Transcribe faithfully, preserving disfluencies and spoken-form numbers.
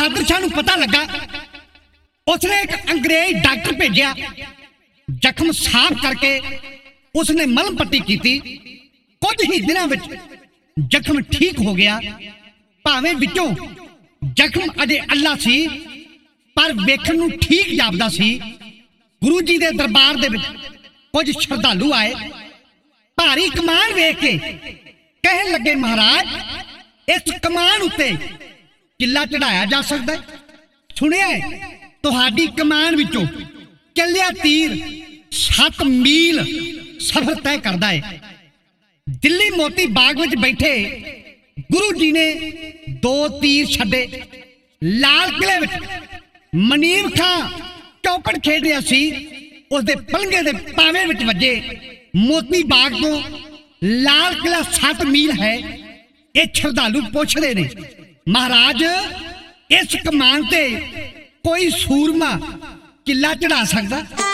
बहादुर शाह नूं पता लगा, उसने एक अंग्रेज डॉक्टर भेजिया। जख्म साफ करके उसने मलम पट्टी की। कुछ ही दिनों में जख्म ठीक हो गया। भावें विचों जख्म अजे अल्लाह सी, पर वेखण नूं ठीक जापदा सी। गुरु जी दे दरबार दे विच कुछ श्रद्धालु आए। भारी कमान वेख के कहन लगे, महाराज, इस कमान उत्ते किला चढ़ाया जा सकता है। सुनिया तुहाडी कमान विचों चलिया तीर सत्त मील सफर तय करता है। दिल्ली मोती बाग में बैठे गुरु जी ने दो तीर छड्डे। लाल किले में मनीर खां चौकड़ खेड रहा सी, उसदे पलंगे दे पावे विच वजे। मोती बाग तो लाल किला सत्त मील है। ये श्रद्धालु पुछदे ने, महाराज, इस कमान ते कोई सूरमा किला चढ़ा सकदा?